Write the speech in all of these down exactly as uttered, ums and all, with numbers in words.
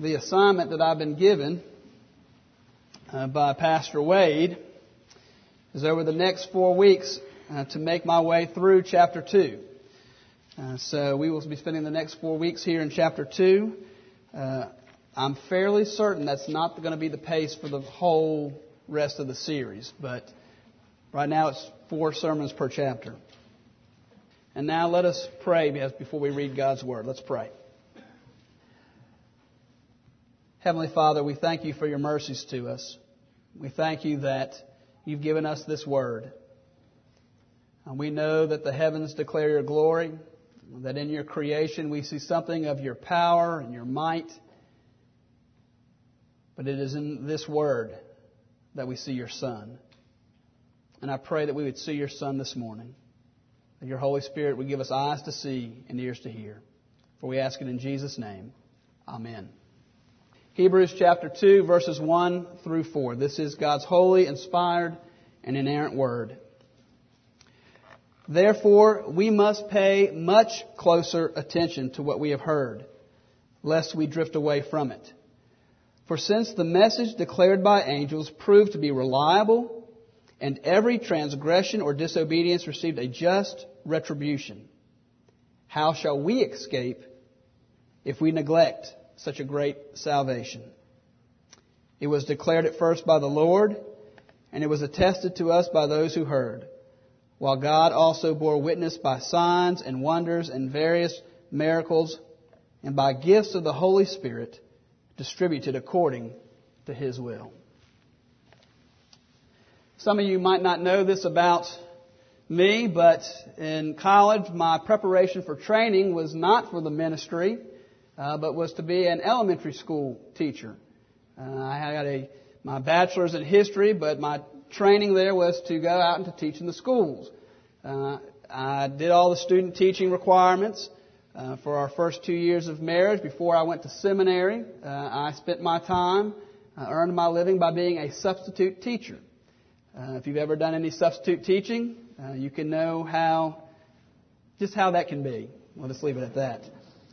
the assignment that I've been given uh, by Pastor Wade is over the next four weeks uh, to make my way through chapter two. Uh, so we will be spending the next four weeks here in chapter two. Uh, I'm fairly certain that's not going to be the pace for the whole rest of the series, but right now it's four sermons per chapter. And now let us pray before we read God's Word. Let's pray. Heavenly Father, we thank you for your mercies to us. We thank you that you've given us this Word. And we know that the heavens declare your glory, that in your creation we see something of your power and your might. But it is in this Word that we see your Son. And I pray that we would see your Son this morning. That your Holy Spirit would give us eyes to see and ears to hear. For we ask it in Jesus' name. Amen. Hebrews chapter two, verses one through four. This is God's holy, inspired, and inerrant Word. Therefore, we must pay much closer attention to what we have heard, lest we drift away from it. For since the message declared by angels proved to be reliable, and every transgression or disobedience received a just retribution, how shall we escape if we neglect such a great salvation? It was declared at first by the Lord, and it was attested to us by those who heard, while God also bore witness by signs and wonders and various miracles, and by gifts of the Holy Spirit distributed according to His will. Some of you might not know this about me, but in college my preparation for training was not for the ministry, uh, but was to be an elementary school teacher. Uh, I had a my bachelor's in history, but my training there was to go out and to teach in the schools. Uh, I did all the student teaching requirements uh, for our first two years of marriage. Before I went to seminary, uh, I spent my time, uh, earned my living by being a substitute teacher. Uh, if you've ever done any substitute teaching, uh, you can know how, just how that can be. We'll just leave it at that.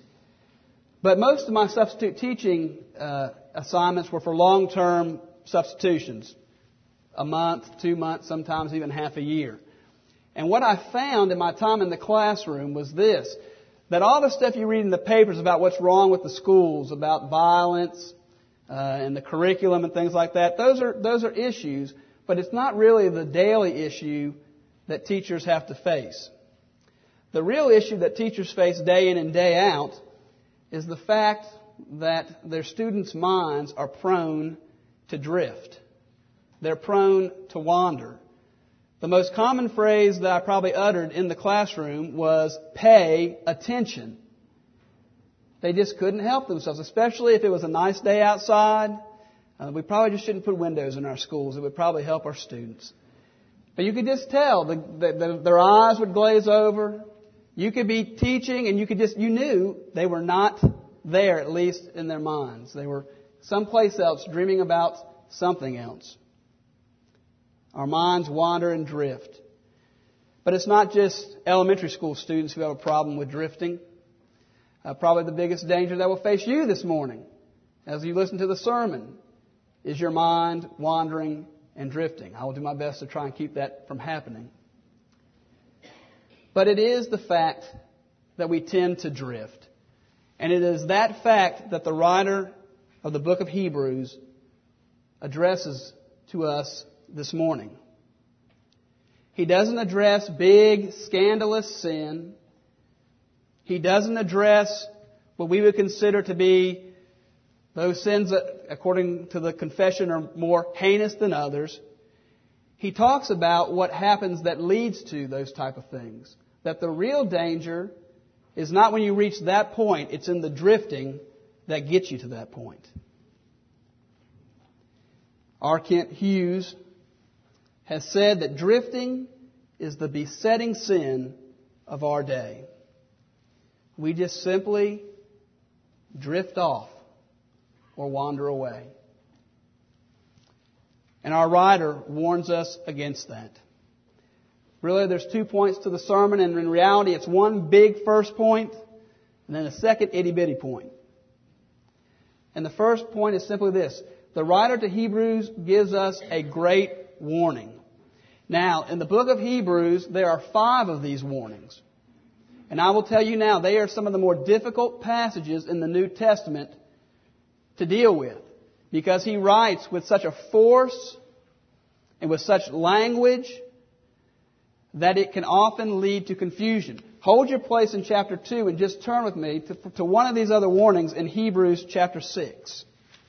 But most of my substitute teaching uh, assignments were for long-term substitutions. A month, two months, sometimes even half a year. And what I found in my time in the classroom was this, that all the stuff you read in the papers about what's wrong with the schools, about violence uh, and the curriculum and things like that, those are those are issues. But it's not really the daily issue that teachers have to face. The real issue that teachers face day in and day out is the fact that their students' minds are prone to drift. They're prone to wander. The most common phrase that I probably uttered in the classroom was, pay attention. They just couldn't help themselves, especially if it was a nice day outside. Uh, we probably just shouldn't put windows in our schools. It would probably help our students. But you could just tell. The, the, the, their eyes would glaze over. You could be teaching and you could just, you knew they were not there, at least in their minds. They were someplace else, dreaming about something else. Our minds wander and drift. But it's not just elementary school students who have a problem with drifting. Uh, probably the biggest danger that will face you this morning as you listen to the sermon is your mind wandering and drifting. I will do my best to try and keep that from happening. But it is the fact that we tend to drift. And it is that fact that the writer of the book of Hebrews addresses to us this morning. He doesn't address big, scandalous sin. He doesn't address what we would consider to be those sins that, according to the confession, are more heinous than others. He talks about what happens that leads to those type of things. That the real danger is not when you reach that point, it's in the drifting that gets you to that point. R. Kent Hughes has said that drifting is the besetting sin of our day. We just simply drift off or wander away. And our writer warns us against that. Really, there's two points to the sermon, and in reality, it's one big first point, and then a second itty-bitty point. And the first point is simply this. The writer to Hebrews gives us a great warning. Now, in the book of Hebrews, there are five of these warnings. And I will tell you now, they are some of the more difficult passages in the New Testament to deal with, because he writes with such a force and with such language that it can often lead to confusion. Hold your place in chapter two and just turn with me to, to one of these other warnings in Hebrews chapter six.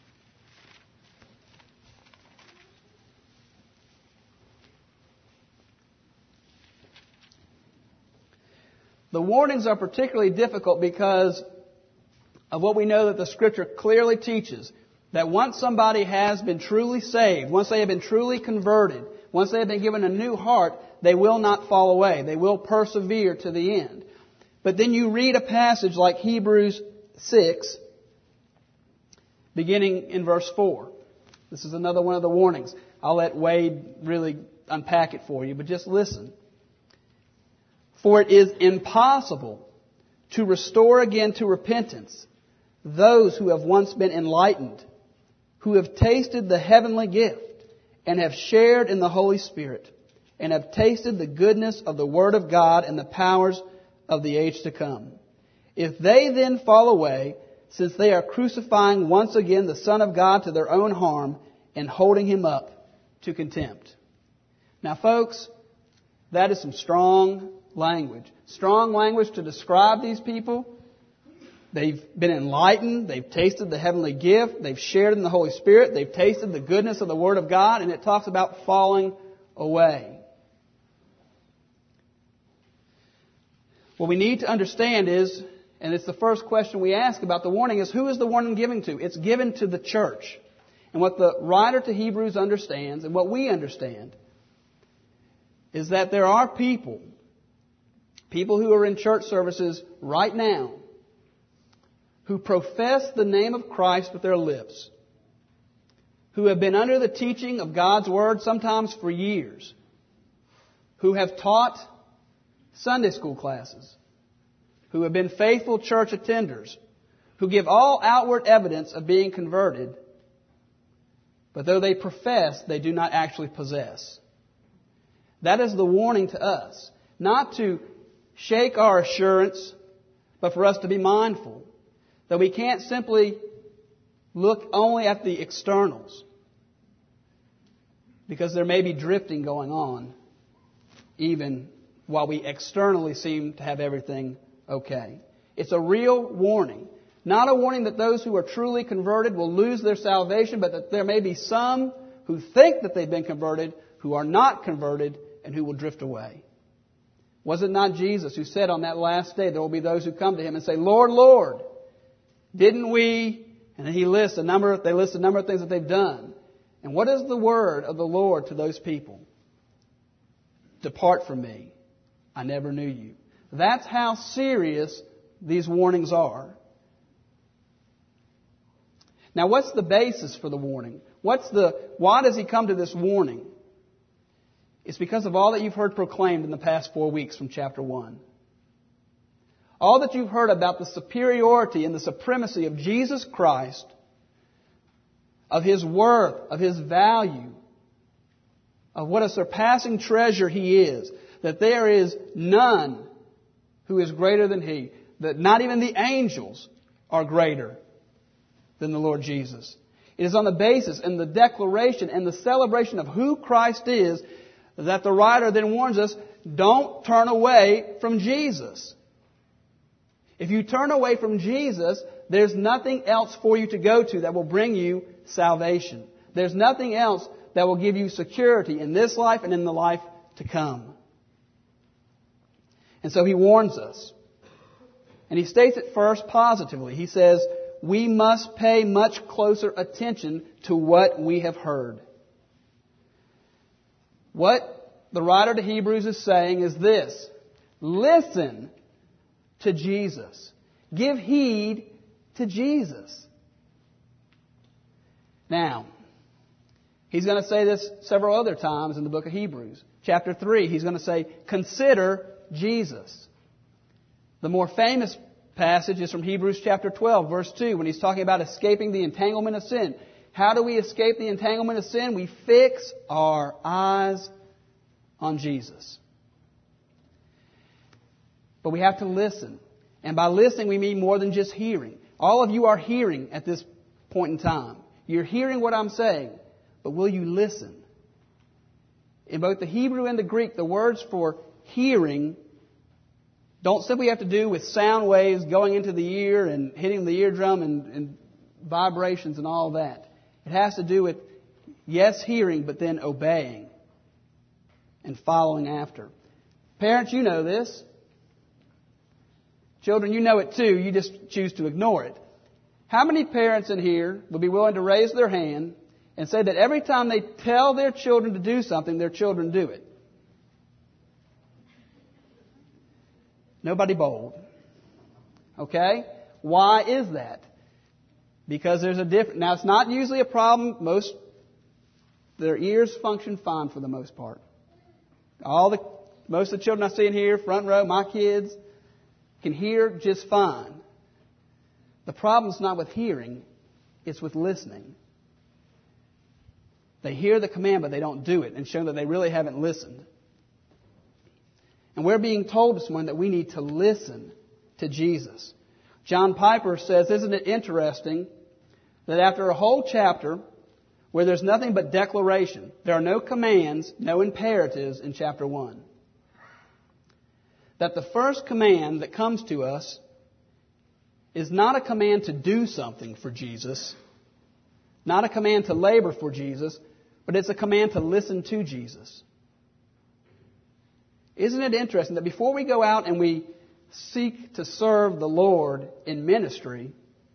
The warnings are particularly difficult because of what we know that the Scripture clearly teaches. That once somebody has been truly saved, once they have been truly converted, once they have been given a new heart, they will not fall away. They will persevere to the end. But then you read a passage like Hebrews six, beginning in verse four. This is another one of the warnings. I'll let Wade really unpack it for you, but just listen. For it is impossible to restore again to repentance those who have once been enlightened, who have tasted the heavenly gift, and have shared in the Holy Spirit, and have tasted the goodness of the Word of God and the powers of the age to come. If they then fall away, since they are crucifying once again the Son of God to their own harm, and holding Him up to contempt. Now, folks, that is some strong language. Strong language to describe these people. They've been enlightened. They've tasted the heavenly gift. They've shared in the Holy Spirit. They've tasted the goodness of the Word of God. And it talks about falling away. What we need to understand is, and it's the first question we ask about the warning, is who is the warning given to? It's given to the church. And what the writer to Hebrews understands, and what we understand, is that there are people, people who are in church services right now, who profess the name of Christ with their lips, who have been under the teaching of God's Word sometimes for years, who have taught Sunday school classes, who have been faithful church attenders, who give all outward evidence of being converted, but though they profess, they do not actually possess. That is the warning to us, not to shake our assurance, but for us to be mindful that we can't simply look only at the externals, because there may be drifting going on even while we externally seem to have everything okay. It's a real warning. Not a warning that those who are truly converted will lose their salvation, but that there may be some who think that they've been converted, who are not converted, and who will drift away. Was it not Jesus who said on that last day there will be those who come to Him and say, Lord, Lord, didn't we? And then He lists a number, they list a number of things that they've done. And what is the word of the Lord to those people? Depart from me. I never knew you. That's how serious these warnings are. Now, what's the basis for the warning? What's the, why does he come to this warning? It's because of all that you've heard proclaimed in the past four weeks from chapter one. All that you've heard about the superiority and the supremacy of Jesus Christ, of His worth, of His value, of what a surpassing treasure He is, that there is none who is greater than He, that not even the angels are greater than the Lord Jesus. It is on the basis and the declaration and the celebration of who Christ is that the writer then warns us, don't turn away from Jesus. If you turn away from Jesus, there's nothing else for you to go to that will bring you salvation. There's nothing else that will give you security in this life and in the life to come. And so he warns us. And he states it first positively. He says, we must pay much closer attention to what we have heard. What the writer to Hebrews is saying is this: listen to Jesus. Give heed to Jesus. Now, he's going to say this several other times in the book of Hebrews. Chapter three, he's going to say, consider Jesus. The more famous passage is from Hebrews chapter twelve, verse two, when he's talking about escaping the entanglement of sin. How do we escape the entanglement of sin? We fix our eyes on Jesus. But we have to listen. And by listening, we mean more than just hearing. All of you are hearing at this point in time. You're hearing what I'm saying, but will you listen? In both the Hebrew and the Greek, the words for hearing don't simply have to do with sound waves going into the ear and hitting the eardrum and, and vibrations and all that. It has to do with, yes, hearing, but then obeying and following after. Parents, you know this. Children, you know it too. You just choose to ignore it. How many parents in here would be willing to raise their hand and say that every time they tell their children to do something, their children do it? Nobody bold. Okay? Why is that? Because there's a difference. Now, it's not usually a problem. Most, their ears function fine for the most part. All the, most of the children I see in here, front row, my kids, can hear just fine. The problem's not with hearing, it's with listening. They hear the command, but they don't do it, and show that they really haven't listened. And we're being told this morning that we need to listen to Jesus. John Piper says, isn't it interesting that after a whole chapter where there's nothing but declaration, there are no commands, no imperatives in chapter one, that the first command that comes to us is not a command to do something for Jesus, not a command to labor for Jesus, but it's a command to listen to Jesus. Isn't it interesting that before we go out and we seek to serve the Lord in ministry,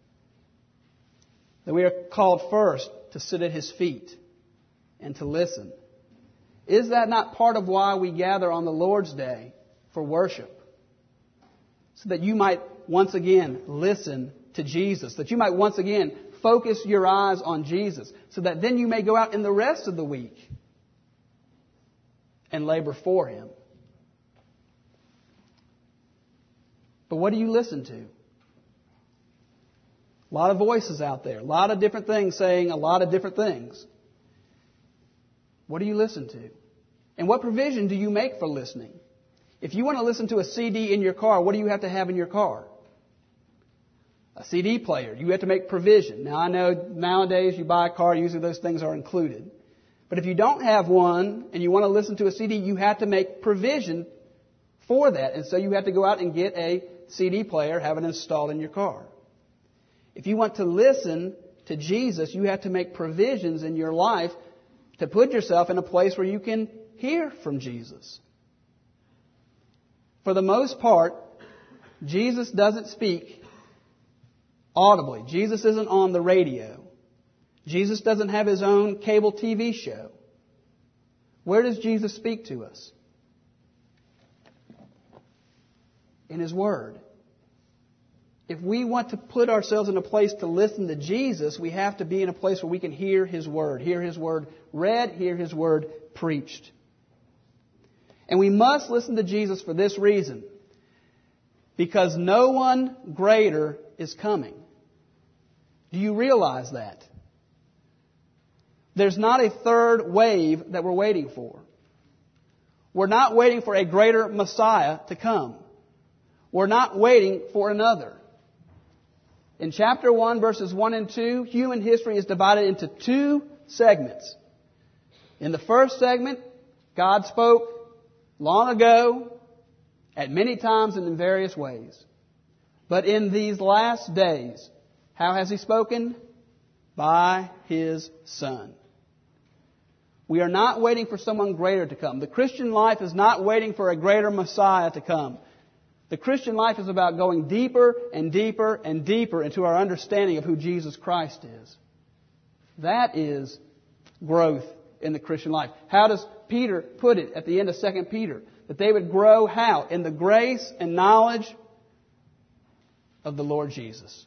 that we are called first to sit at His feet and to listen? Is that not part of why we gather on the Lord's Day for worship? So that you might once again listen to Jesus, that you might once again focus your eyes on Jesus, so that then you may go out in the rest of the week and labor for Him. But what do you listen to? A lot of voices out there, a lot of different things saying a lot of different things. What do you listen to? And what provision do you make for listening? If you want to listen to a C D in your car, what do you have to have in your car? A C D player. You have to make provision. Now, I know nowadays you buy a car, usually those things are included. But if you don't have one and you want to listen to a C D, you have to make provision for that. And so you have to go out and get a C D player, have it installed in your car. If you want to listen to Jesus, you have to make provisions in your life to put yourself in a place where you can hear from Jesus. For the most part, Jesus doesn't speak audibly. Jesus isn't on the radio. Jesus doesn't have His own cable T V show. Where does Jesus speak to us? In His Word. If we want to put ourselves in a place to listen to Jesus, we have to be in a place where we can hear His Word. Hear His Word read, hear His Word preached. And we must listen to Jesus for this reason. Because no one greater is coming. Do you realize that? There's not a third wave that we're waiting for. We're not waiting for a greater Messiah to come. We're not waiting for another. In chapter one, verses one and two, human history is divided into two segments. In the first segment, God spoke long ago, at many times and in various ways. But in these last days, how has He spoken? By His Son. We are not waiting for someone greater to come. The Christian life is not waiting for a greater Messiah to come. The Christian life is about going deeper and deeper and deeper into our understanding of who Jesus Christ is. That is growth in the Christian life. How does Peter put it at the end of Second Peter? That they would grow how? In the grace and knowledge of the Lord Jesus.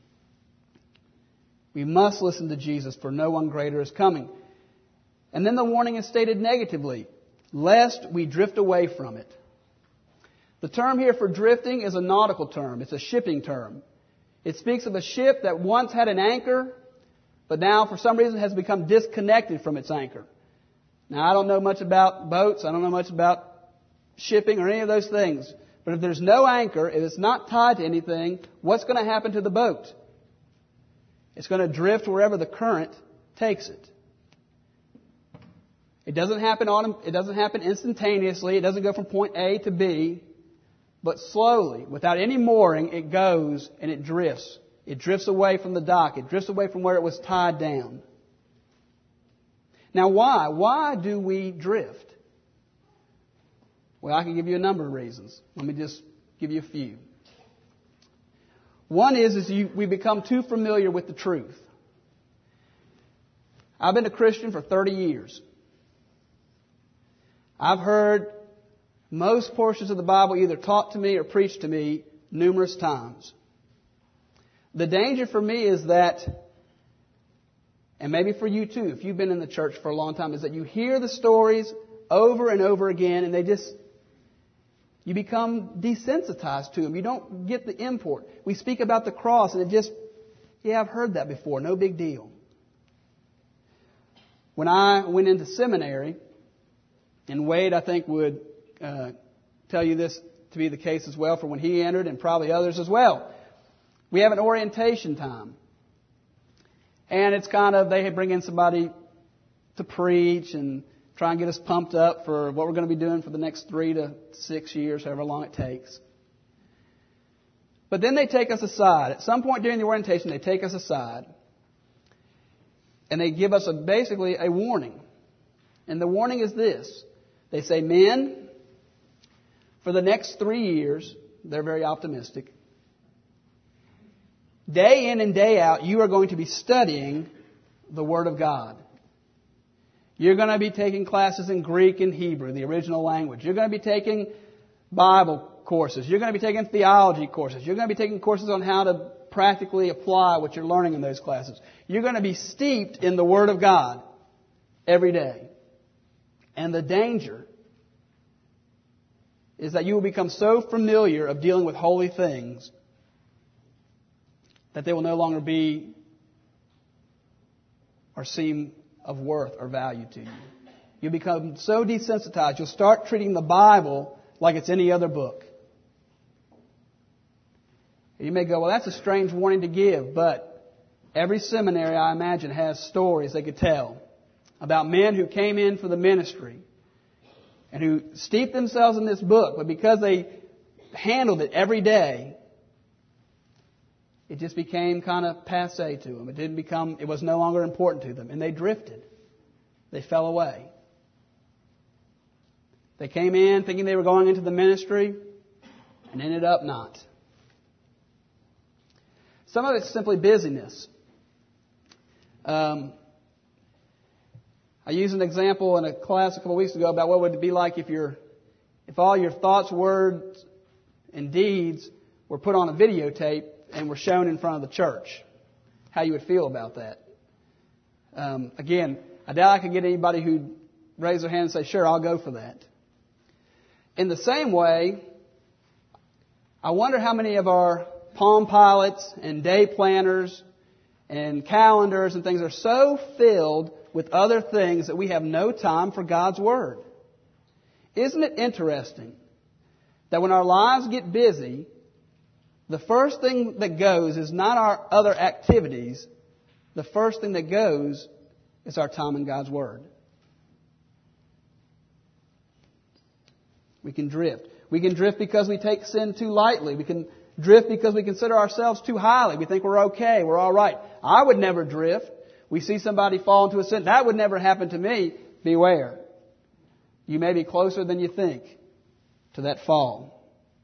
We must listen to Jesus, for no one greater is coming. And then the warning is stated negatively, lest we drift away from it. The term here for drifting is a nautical term. It's a shipping term. It speaks of a ship that once had an anchor, but now for some reason has become disconnected from its anchor. Now, I don't know much about boats. I don't know much about shipping or any of those things. But if there's no anchor, if it's not tied to anything, what's going to happen to the boat? It's going to drift wherever the current takes it. It doesn't happen autom- it doesn't happen instantaneously. It doesn't go from point A to B. But slowly, without any mooring, it goes and it drifts. It drifts away from the dock. It drifts away from where it was tied down. Now, why? Why do we drift? Well, I can give you a number of reasons. Let me just give you a few. One is, is you, we become too familiar with the truth. I've been a Christian for thirty years. I've heard most portions of the Bible either taught to me or preached to me numerous times. The danger for me is that, and maybe for you too, if you've been in the church for a long time, is that you hear the stories over and over again and they just, you become desensitized to them. You don't get the import. We speak about the cross and it just, yeah, I've heard that before. No big deal. When I went into seminary, and Wade, I think, would uh, tell you this to be the case as well for when he entered and probably others as well. We have an orientation time. And it's kind of, they bring in somebody to preach and try and get us pumped up for what we're going to be doing for the next three to six years, however long it takes. But then they take us aside. At some point during the orientation, they take us aside. And they give us a, basically a warning. And the warning is this. They say, men, for the next three years, they're very optimistic, day in and day out, you are going to be studying the Word of God. You're going to be taking classes in Greek and Hebrew, the original language. You're going to be taking Bible courses. You're going to be taking theology courses. You're going to be taking courses on how to practically apply what you're learning in those classes. You're going to be steeped in the Word of God every day. And the danger is that you will become so familiar of dealing with holy things that they will no longer be or seem of worth or value to you. You become so desensitized, you'll start treating the Bible like it's any other book. You may go, well, that's a strange warning to give, but every seminary, I imagine, has stories they could tell about men who came in for the ministry and who steeped themselves in this book, but because they handled it every day, it just became kind of passé to them. It didn't become, it was no longer important to them, and they drifted. They fell away. They came in thinking they were going into the ministry and ended up not. Some of it's simply busyness. Um, I used an example in a class a couple of weeks ago about what would it be like if your, if all your thoughts, words, and deeds were put on a videotape and were shown in front of the church. How you would feel about that. Um, again, I doubt I could get anybody who'd raise their hand and say, sure, I'll go for that. In the same way, I wonder how many of our Palm Pilots and day planners and calendars and things are so filled with other things that we have no time for God's Word. Isn't it interesting that when our lives get busy, the first thing that goes is not our other activities. The first thing that goes is our time in God's Word. We can drift. We can drift because we take sin too lightly. We can drift because we consider ourselves too highly. We think we're okay, we're all right. I would never drift. We see somebody fall into a sin. That would never happen to me. Beware. You may be closer than you think to that fall.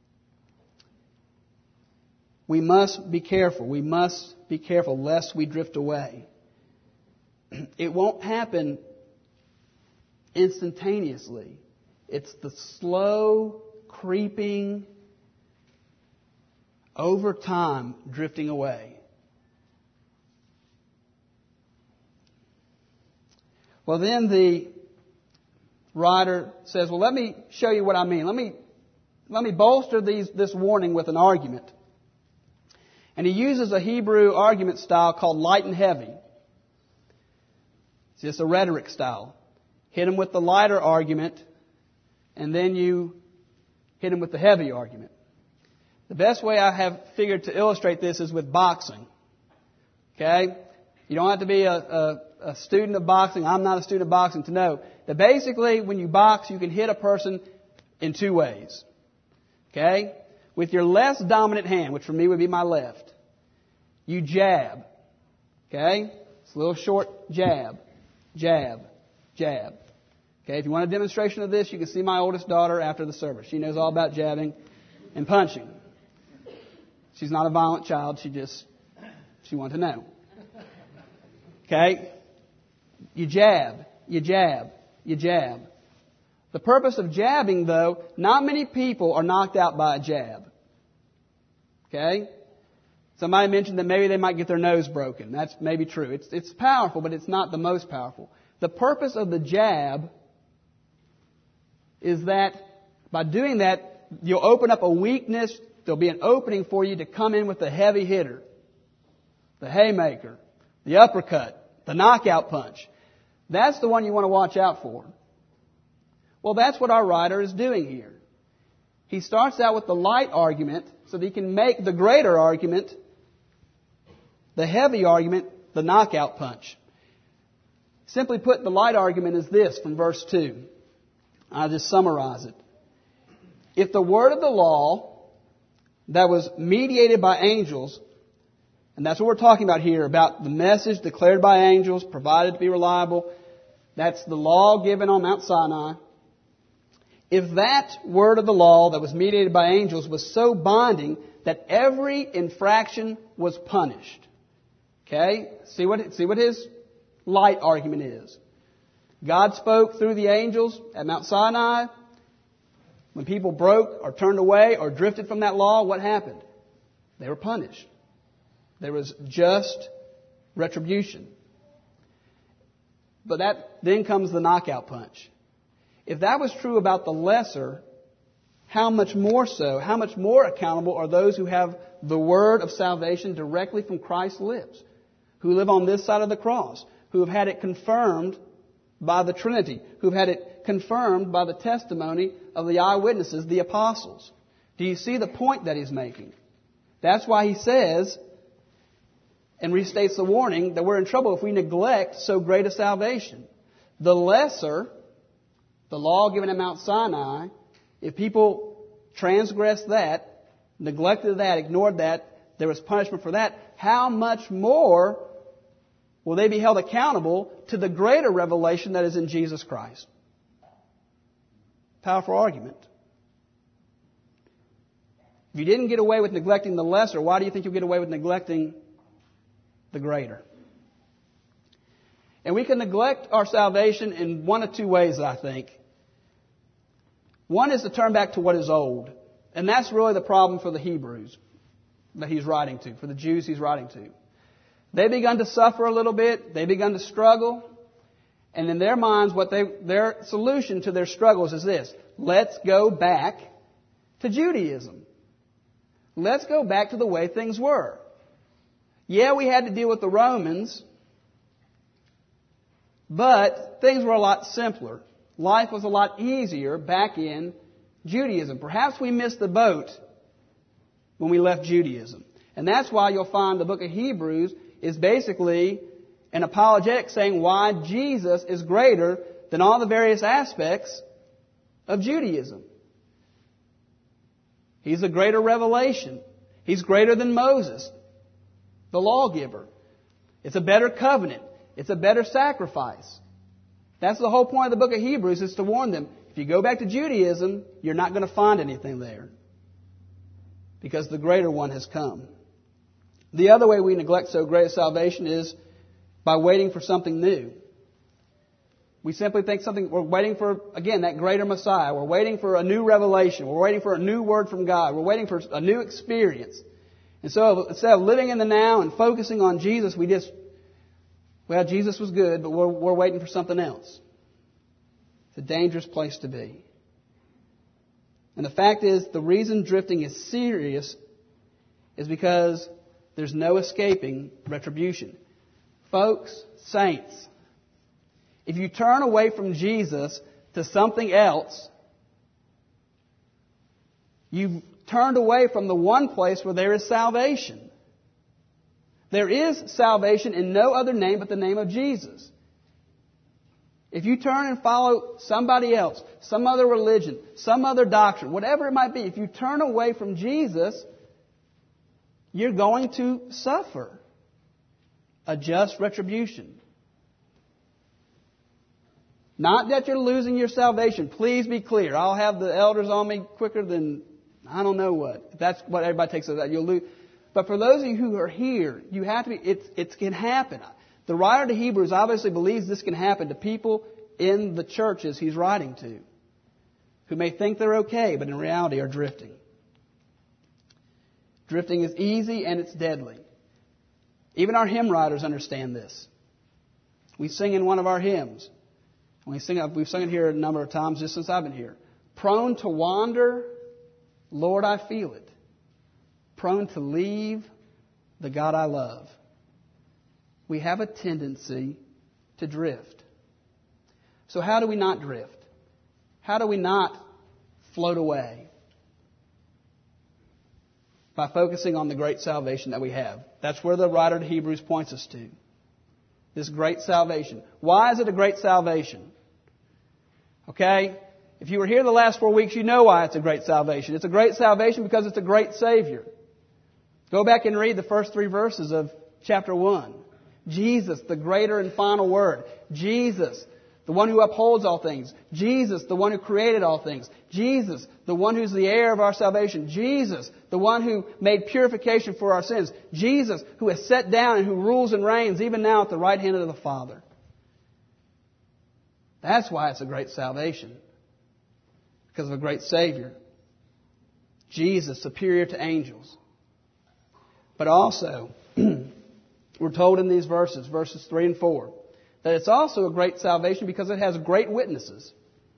We must be careful. We must be careful lest we drift away. It won't happen instantaneously. It's the slow, creeping, over time, drifting away. Well, then the writer says, well, let me show you what I mean. Let me let me bolster these, this warning with an argument. And he uses a Hebrew argument style called light and heavy. It's just a rhetoric style. Hit him with the lighter argument, and then you hit him with the heavy argument. The best way I have figured to illustrate this is with boxing. Okay? You don't have to be a, a, a student of boxing. I'm not a student of boxing to know that basically when you box, you can hit a person in two ways. Okay? With your less dominant hand, which for me would be my left, you jab. Okay? It's a little short jab. Jab. Jab. Okay, if you want a demonstration of this, you can see my oldest daughter after the service. She knows all about jabbing and punching. She's not a violent child. She just, she wanted to know. Okay? You jab. You jab. You jab. The purpose of jabbing, though, not many people are knocked out by a jab. Okay? Somebody mentioned that maybe they might get their nose broken. That's maybe true. It's, it's powerful, but it's not the most powerful. The purpose of the jab is that by doing that, you'll open up a weakness. There'll be an opening for you to come in with the heavy hitter, the haymaker, the uppercut, the knockout punch. That's the one you want to watch out for. Well, that's what our writer is doing here. He starts out with the light argument so that he can make the greater argument, the heavy argument, the knockout punch. Simply put, the light argument is this from verse two. I'll just summarize it. If the word of the law that was mediated by angels, and that's what we're talking about here, about the message declared by angels, provided to be reliable, that's the law given on Mount Sinai. If that word of the law that was mediated by angels was so binding that every infraction was punished. Okay? See what, see what his light argument is. God spoke through the angels at Mount Sinai. When people broke or turned away or drifted from that law, what happened? They were punished. There was just retribution. But that then comes the knockout punch. If that was true about the lesser, how much more so, how much more accountable are those who have the word of salvation directly from Christ's lips, who live on this side of the cross, who have had it confirmed by the Trinity, who have had it confirmed by the testimony of the eyewitnesses, the apostles. Do you see the point that he's making? That's why he says and restates the warning that we're in trouble if we neglect so great a salvation. The lesser, the law given at Mount Sinai, if people transgressed that, neglected that, ignored that, there was punishment for that, how much more will they be held accountable to the greater revelation that is in Jesus Christ? Powerful argument. If you didn't get away with neglecting the lesser, why do you think you'll get away with neglecting the greater? And we can neglect our salvation in one of two ways, I think. One is to turn back to what is old. And that's really the problem for the Hebrews that he's writing to, for the Jews he's writing to. They begun to suffer a little bit. They begun to struggle. And in their minds, what they, their solution to their struggles is this. Let's go back to Judaism. Let's go back to the way things were. Yeah, we had to deal with the Romans, but things were a lot simpler. Life was a lot easier back in Judaism. Perhaps we missed the boat when we left Judaism. And that's why you'll find the book of Hebrews is basically an apologetic saying why Jesus is greater than all the various aspects of Judaism. He's a greater revelation. He's greater than Moses, the lawgiver. It's a better covenant. It's a better sacrifice. That's the whole point of the book of Hebrews, is to warn them. If you go back to Judaism, you're not going to find anything there, because the greater one has come. The other way we neglect so great a salvation is by waiting for something new. We simply think something, we're waiting for, again, that greater Messiah. We're waiting for a new revelation. We're waiting for a new word from God. We're waiting for a new experience. And so instead of living in the now and focusing on Jesus, we just, well, Jesus was good, but we're, we're waiting for something else. It's a dangerous place to be. And the fact is, the reason drifting is serious is because there's no escaping retribution. Folks, saints, if you turn away from Jesus to something else, you've turned away from the one place where there is salvation. There is salvation in no other name but the name of Jesus. If you turn and follow somebody else, some other religion, some other doctrine, whatever it might be, if you turn away from Jesus, you're going to suffer a just retribution. Not that you're losing your salvation. Please be clear. I'll have the elders on me quicker than I don't know what. If that's what everybody takes as that, you'll lose. But for those of you who are here, you have to be, it, it can happen. The writer to Hebrews obviously believes this can happen to people in the churches he's writing to, who may think they're okay, but in reality are drifting. Drifting is easy and it's deadly. Even our hymn writers understand this. We sing in one of our hymns. We sing, we've sung it here a number of times just since I've been here. Prone to wander, Lord, I feel it. Prone to leave the God I love. We have a tendency to drift. So how do we not drift? How do we not float away? By focusing on the great salvation that we have. That's where the writer to Hebrews points us to. This great salvation. Why is it a great salvation? Okay? If you were here the last four weeks, you know why it's a great salvation. It's a great salvation because it's a great Savior. Go back and read the first three verses of chapter one. Jesus, the greater and final word. Jesus, the one who upholds all things. Jesus, the one who created all things. Jesus, the one who's the heir of our salvation. Jesus, the one who made purification for our sins. Jesus, who has sat down and who rules and reigns even now at the right hand of the Father. That's why it's a great salvation. Because of a great Savior. Jesus, superior to angels. But also, we're told in these verses, verses three and four, that it's also a great salvation because it has great witnesses.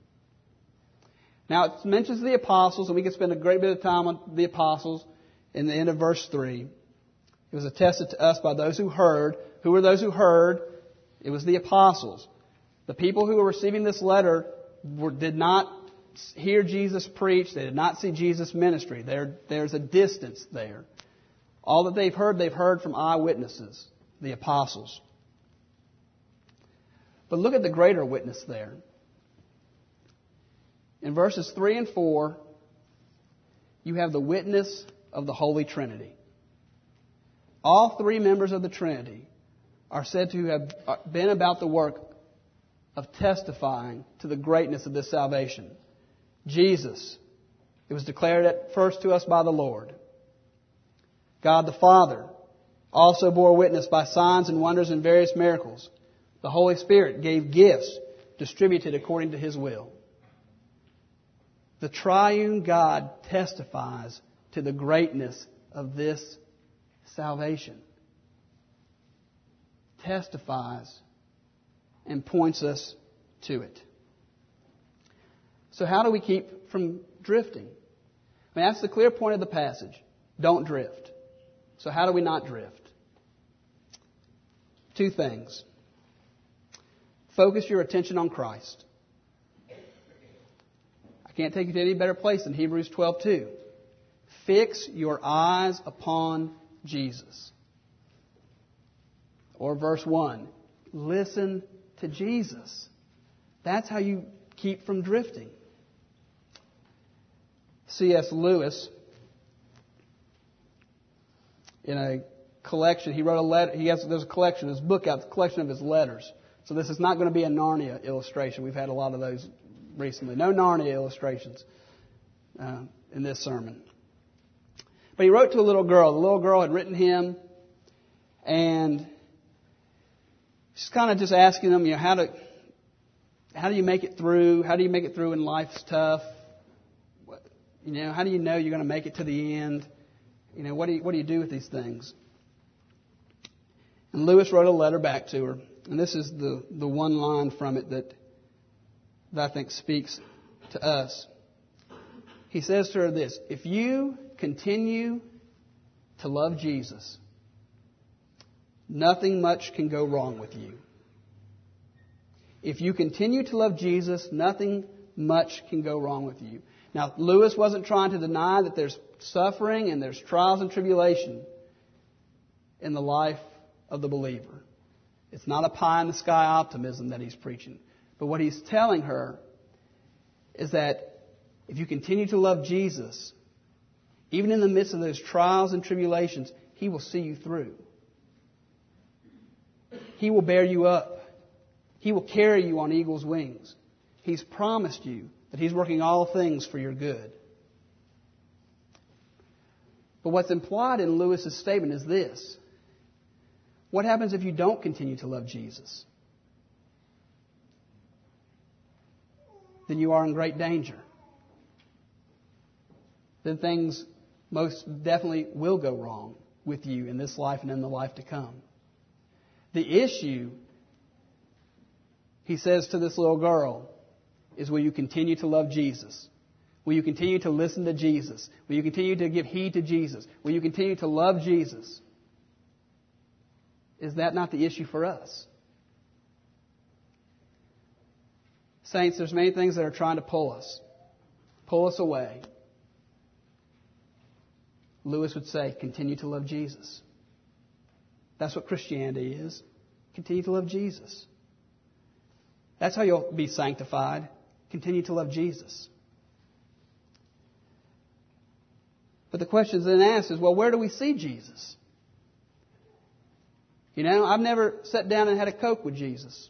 Now, it mentions the apostles, and we could spend a great bit of time on the apostles in the end of verse three. It was attested to us by those who heard. Who were those who heard? It was the apostles. The people who were receiving this letter were, did not hear Jesus preach. They did not see Jesus' ministry. There, there's a distance there. All that they've heard, they've heard from eyewitnesses, the apostles. But look at the greater witness there. In verses three and four, you have the witness of the Holy Trinity. All three members of the Trinity are said to have been about the work of testifying to the greatness of this salvation. Jesus, it was declared at first to us by the Lord. God the Father also bore witness by signs and wonders and various miracles. The Holy Spirit gave gifts distributed according to His will. The triune God testifies to the greatness of this salvation. Testifies and points us to it. So how do we keep from drifting? I mean, that's the clear point of the passage. Don't drift. So how do we not drift? Two things. Focus your attention on Christ. I can't take you to any better place than Hebrews twelve two. Fix your eyes upon Jesus. Or verse one. Listen to Jesus. That's how you keep from drifting. C S Lewis, in a collection, he wrote a letter. He has there's a collection, his book out, a collection of his letters. So this is not going to be a Narnia illustration. We've had a lot of those recently. No Narnia illustrations uh, in this sermon. But he wrote to a little girl. The little girl had written him, and she's kind of just asking him, you know, how to how do you make it through? How do you make it through when life's tough? You know, how do you know you're going to make it to the end? You know, what do you, what do you do with these things? And Lewis wrote a letter back to her. And this is the, the one line from it that, that I think speaks to us. he says to her this: if you continue to love Jesus, nothing much can go wrong with you. If you continue to love Jesus, nothing much can go wrong with you. Now, Lewis wasn't trying to deny that there's suffering and there's trials and tribulation in the life of the believer. It's not a pie-in-the-sky optimism that he's preaching. But what he's telling her is that if you continue to love Jesus, even in the midst of those trials and tribulations, He will see you through. He will bear you up. He will carry you on eagle's wings. He's promised you that He's working all things for your good. But what's implied in Lewis's statement is this: what happens if you don't continue to love Jesus? Then you are in great danger. Then things most definitely will go wrong with you in this life and in the life to come. The issue, he says to this little girl, is will you continue to love Jesus? Will you continue to listen to Jesus? Will you continue to give heed to Jesus? Will you continue to love Jesus? Is that not the issue for us? Saints, there's many things that are trying to pull us, pull us away. Lewis would say, continue to love Jesus. That's what Christianity is. Continue to love Jesus. That's how you'll be sanctified. Continue to love Jesus. But the question then asked is, well, where do we see Jesus? You know, I've never sat down and had a Coke with Jesus.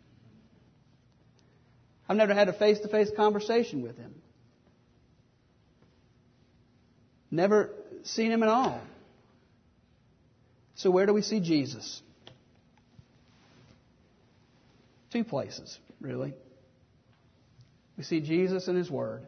I've never had a face-to-face conversation with Him. Never seen Him at all. So where do we see Jesus? Two places, really. We see Jesus in His Word.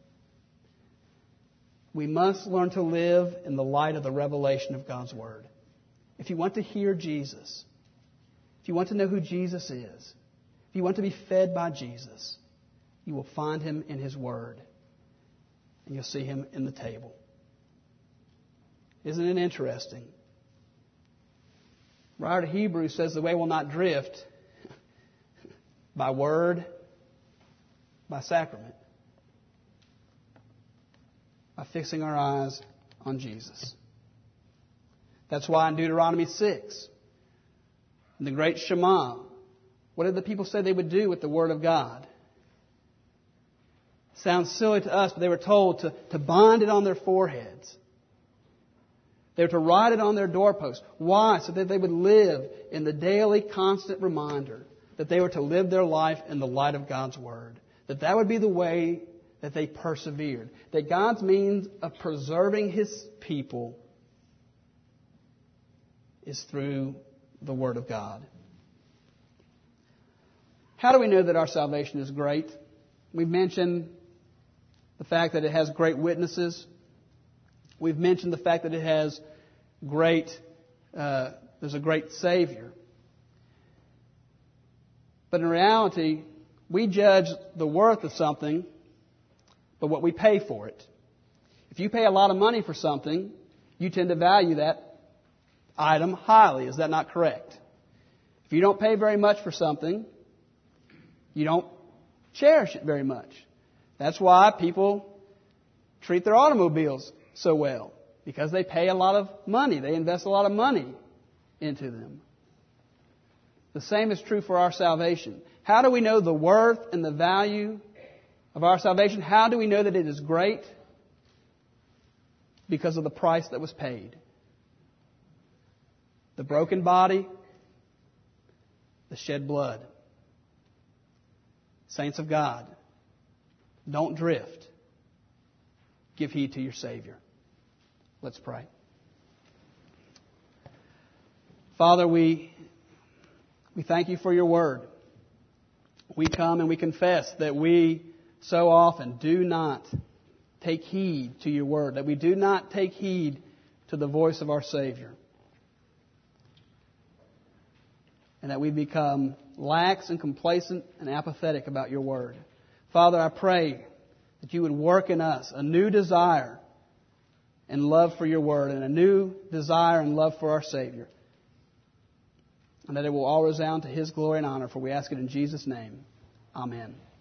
We must learn to live in the light of the revelation of God's Word. If you want to hear Jesus, if you want to know who Jesus is, if you want to be fed by Jesus, you will find Him in His Word. And you'll see Him in the table. Isn't it interesting? The writer of Hebrews says the way will not drift by word, by sacrament, by fixing our eyes on Jesus. That's why in Deuteronomy six, in the great Shema, what did the people say they would do with the Word of God? Sounds silly to us, but they were told to, to bind it on their foreheads. They were to write it on their doorposts. Why? So that they would live in the daily, constant reminder that they were to live their life in the light of God's Word. That that would be the way that they persevered. That God's means of preserving His people is through the Word of God. How do we know that our salvation is great? We've mentioned the fact that it has great witnesses. We've mentioned the fact that it has great, uh, there's a great Savior. But in reality, we judge the worth of something by what we pay for it. If you pay a lot of money for something, you tend to value that item highly. Is that not correct? If you don't pay very much for something, you don't cherish it very much. That's why people treat their automobiles so well, because they pay a lot of money. They invest a lot of money into them. The same is true for our salvation. How do we know the worth and the value of our salvation? How do we know that it is great? Because of the price that was paid. The broken body, the shed blood. Saints of God, don't drift. Give heed to your Savior. Let's pray. Father, we, we thank You for Your Word. We come and we confess that we so often do not take heed to Your Word, that we do not take heed to the voice of our Savior, and that we become lax and complacent and apathetic about Your Word. Father, I pray that you would work in us a new desire and love for your word and a new desire and love for our Savior. And that it will all resound to His glory and honor, for we ask it in Jesus' name. Amen.